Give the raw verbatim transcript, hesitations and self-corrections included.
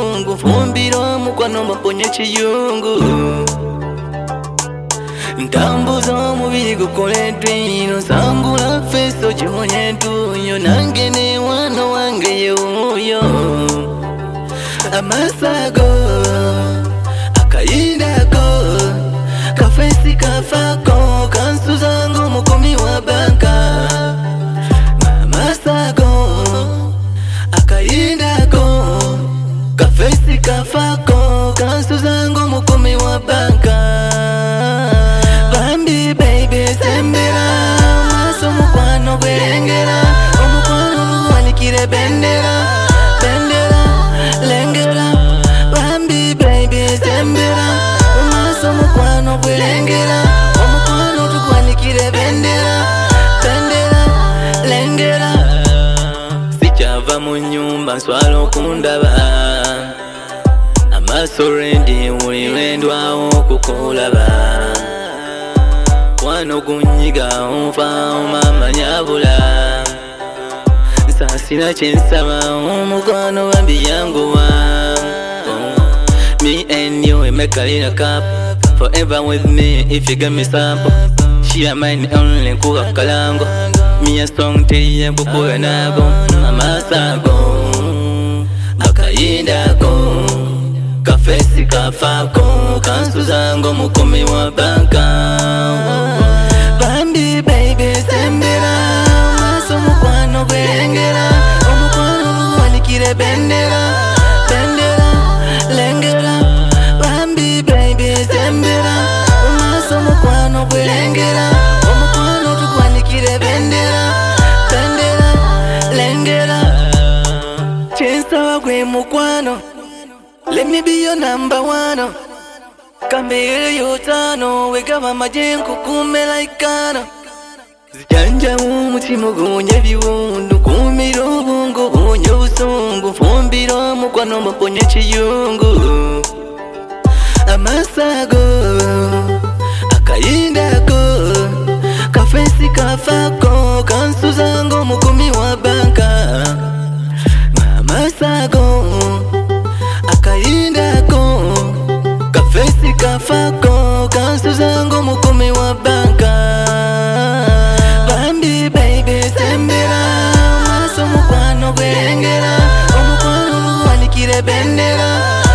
busungu fumbiro mukwano mbaponye chiyungu ntambuza omubiri gukole twino sangula feso chimonye tuyo nange ne wano wange yuyo amasago akayindako kafesi kafako kansuzango mukumi wa banka amasago akayindako kafesi kafako kansuzango mukumi wa banka bambi baby sembera maso mukwano gwerengera omukwano wanikire bendera bendera lengera bambi baby sembera maso mukwano gwerengera omukwano tukwanikire bendera bendera lengera sichava mu nyumba nswala okundaba amaso rendi uli lwendwawo okukulaba wano kunyiga onfa mama nyabula nsasina kyensaba omukwano bambi yanguwa me and you we make a little cup forever with me if you give me sample share mine only kuka kalango me a song tiye kukuya nago amasago akayindako kafesi kafako kansuzango mukumi wa banka bambi baby sembera maso mukwano gwerengera omukwano wanikire bendera bendera lengera bambi baby sembera maso mukwano gwerengera omukwano tukwanikire bendera bendera lengera chensawa gwe mukwano. Let me be your number one. Kambere yotano wegaba majengo kume laikana zijanja umutima gunye biwundu kumiro ubungu bunye busungu fumbiro mukwano mbaponye chiyungu amasago akayindako kafesi kafako kansuzango mukumi wa banka amasago akayindako kafesi kafako kansuzango mukumi wa banka bambi baby sembera maso mukwano gwerengera omukwano wanikire bendera